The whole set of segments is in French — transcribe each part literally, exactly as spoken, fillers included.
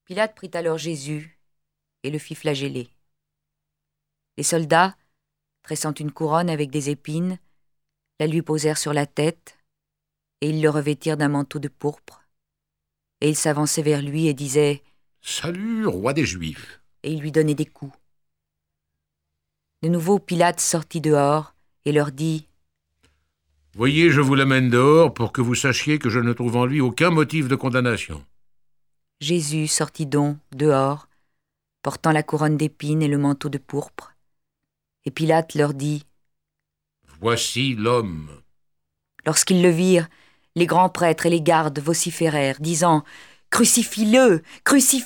Pilate prit alors Jésus et le fit flageller. Les soldats, tressant une couronne avec des épines, la lui posèrent sur la tête, et ils le revêtirent d'un manteau de pourpre. Et ils s'avançaient vers lui et disaient « Salut, roi des Juifs !» Et ils lui donnaient des coups. De nouveau, Pilate sortit dehors et leur dit « Voyez, je vous l'amène dehors pour que vous sachiez que je ne trouve en lui aucun motif de condamnation. » Jésus sortit donc dehors, portant la couronne d'épines et le manteau de pourpre. Et Pilate leur dit « Voici l'homme. » Lorsqu'ils le virent, les grands prêtres et les gardes vociférèrent, disant « Crucifie-le! Crucifie-le »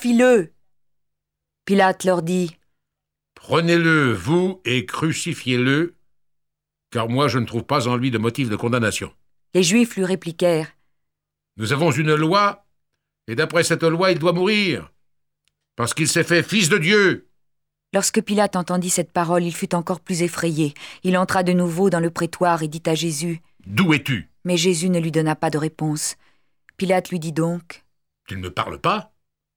Pilate leur dit « Prenez-le, vous, et crucifiez-le, car moi je ne trouve pas en lui de motif de condamnation. » Les Juifs lui répliquèrent « Nous avons une loi, et d'après cette loi il doit mourir, parce qu'il s'est fait fils de Dieu. » Lorsque Pilate entendit cette parole, il fut encore plus effrayé. Il entra de nouveau dans le prétoire et dit à Jésus « D'où es-tu » Mais Jésus ne lui donna pas de réponse. Pilate lui dit donc « Tu ne me parles pas ?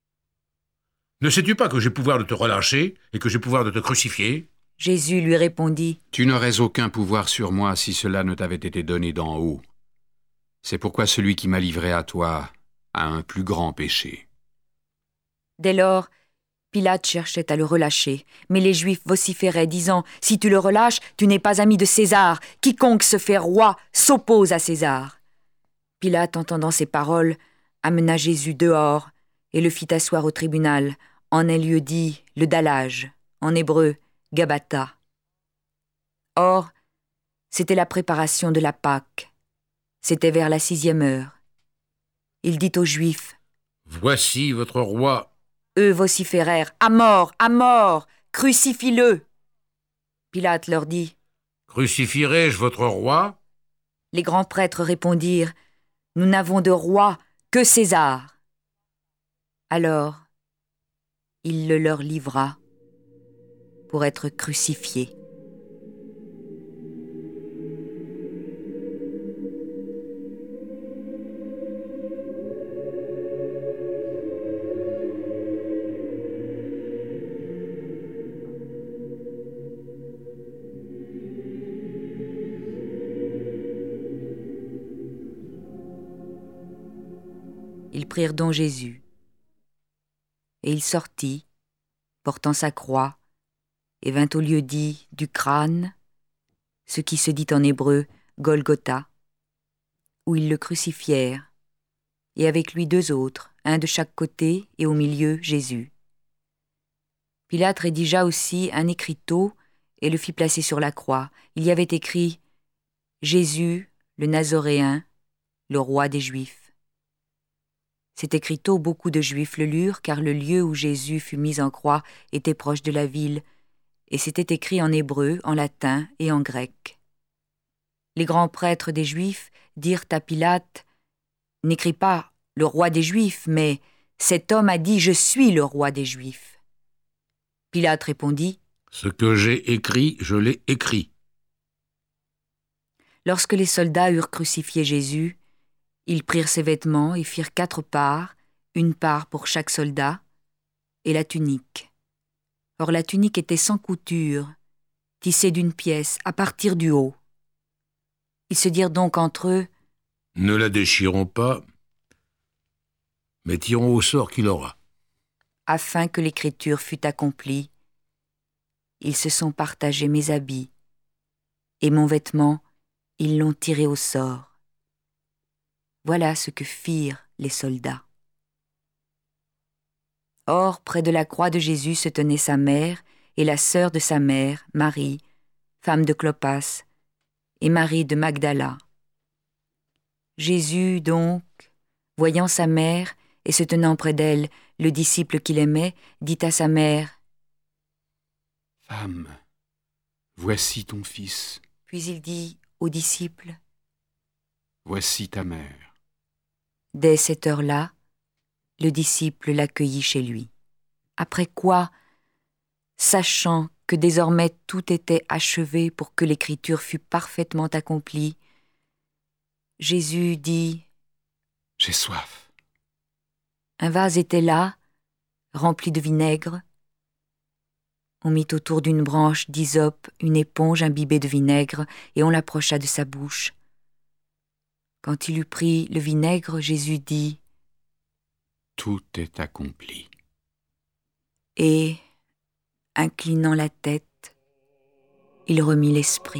Ne sais-tu pas que j'ai pouvoir de te relâcher et que j'ai pouvoir de te crucifier ?» Jésus lui répondit « Tu n'aurais aucun pouvoir sur moi si cela ne t'avait été donné d'en haut. C'est pourquoi celui qui m'a livré à toi a un plus grand péché. » Dès lors, Pilate cherchait à le relâcher, mais les Juifs vociféraient, disant « Si tu le relâches, tu n'es pas ami de César. Quiconque se fait roi s'oppose à César. » Pilate, entendant ces paroles, amena Jésus dehors et le fit asseoir au tribunal, en un lieu dit le dallage, en hébreu Gabbatha. Or, c'était la préparation de la Pâque. C'était vers la sixième heure. Il dit aux Juifs « Voici votre roi. » Eux vociférèrent « À mort, à mort, crucifie-le » Pilate leur dit « Crucifierai-je votre roi ?» Les grands prêtres répondirent « Nous n'avons de roi que César. » Alors, il le leur livra pour être crucifié. Ils prirent donc Jésus, et il sortit, portant sa croix, et vint au lieu dit du crâne, ce qui se dit en hébreu Golgotha, où ils le crucifièrent, et avec lui deux autres, un de chaque côté, et au milieu Jésus. Pilate rédigea aussi un écriteau et le fit placer sur la croix. Il y avait écrit « Jésus, le Nazoréen, le roi des Juifs ». Cet écriteau, beaucoup de Juifs le lurent, car le lieu où Jésus fut mis en croix était proche de la ville, et c'était écrit en hébreu, en latin et en grec. Les grands prêtres des Juifs dirent à Pilate « N'écris pas « le roi des Juifs », mais « cet homme a dit « Je suis le roi des Juifs ». Pilate répondit « Ce que j'ai écrit, je l'ai écrit. » Lorsque les soldats eurent crucifié Jésus, ils prirent ses vêtements et firent quatre parts, une part pour chaque soldat, et la tunique. Or la tunique était sans couture, tissée d'une pièce à partir du haut. Ils se dirent donc entre eux « Ne la déchirons pas, mais tirons au sort qu'il aura. » Afin que l'écriture fût accomplie, ils se sont partagés mes habits, et mon vêtement, ils l'ont tiré au sort. Voilà ce que firent les soldats. Or, près de la croix de Jésus se tenaient sa mère et la sœur de sa mère, Marie, femme de Clopas, et Marie de Magdala. Jésus, donc, voyant sa mère et se tenant près d'elle, le disciple qu'il aimait, dit à sa mère « Femme, voici ton fils. » Puis il dit au disciple « Voici ta mère. » Dès cette heure-là, le disciple l'accueillit chez lui. Après quoi, sachant que désormais tout était achevé pour que l'écriture fût parfaitement accomplie, Jésus dit « J'ai soif. » Un vase était là, remplie de vinaigre. On mit autour d'une branche d'hysope une éponge imbibée de vinaigre, et on l'approcha de sa bouche. Quand il eut pris le vinaigre, Jésus dit « Tout est accompli. » Et, inclinant la tête, il remit l'esprit.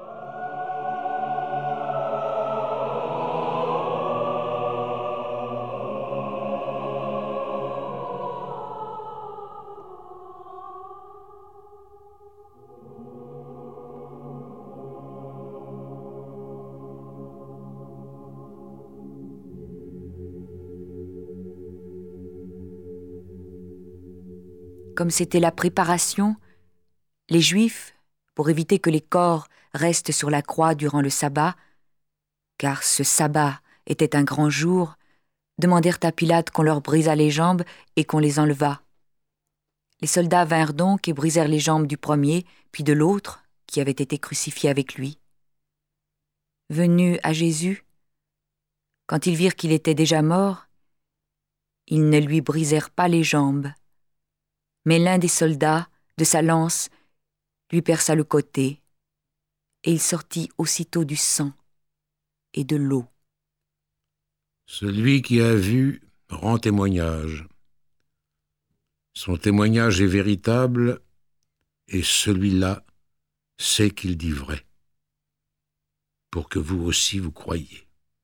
Comme c'était la préparation, les Juifs, pour éviter que les corps restent sur la croix durant le sabbat, car ce sabbat était un grand jour, demandèrent à Pilate qu'on leur brisât les jambes et qu'on les enlevât. Les soldats vinrent donc et brisèrent les jambes du premier, puis de l'autre, qui avait été crucifié avec lui. Venus à Jésus, quand ils virent qu'il était déjà mort, ils ne lui brisèrent pas les jambes. Mais l'un des soldats, de sa lance, lui perça le côté, et il sortit aussitôt du sang et de l'eau. Celui qui a vu rend témoignage. Son témoignage est véritable, et celui-là sait qu'il dit vrai, pour que vous aussi vous croyiez.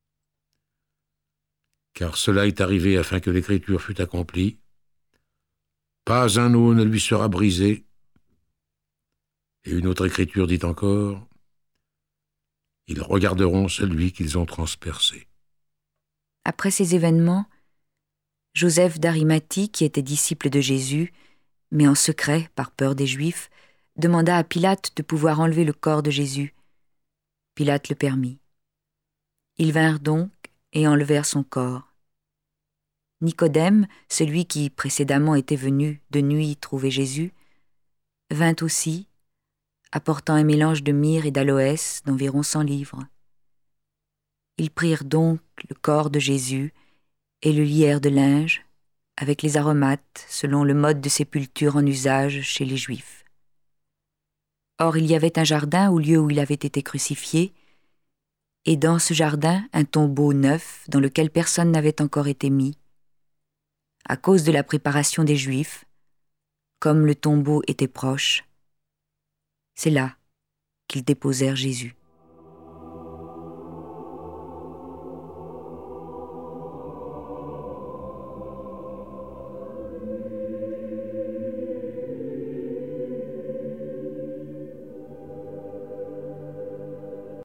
Car cela est arrivé afin que l'Écriture fût accomplie. Pas un os ne lui sera brisé. Et une autre écriture dit encore, ils regarderont celui qu'ils ont transpercé. Après ces événements, Joseph d'Arimathie, qui était disciple de Jésus, mais en secret, par peur des Juifs, demanda à Pilate de pouvoir enlever le corps de Jésus. Pilate le permit. Ils vinrent donc et enlevèrent son corps. Nicodème, celui qui précédemment était venu de nuit trouver Jésus, vint aussi, apportant un mélange de myrrhe et d'aloès d'environ cent livres. Ils prirent donc le corps de Jésus et le lièrent de linge, avec les aromates, selon le mode de sépulture en usage chez les Juifs. Or il y avait un jardin au lieu où il avait été crucifié, et dans ce jardin un tombeau neuf dans lequel personne n'avait encore été mis. À cause de la préparation des Juifs, comme le tombeau était proche, c'est là qu'ils déposèrent Jésus.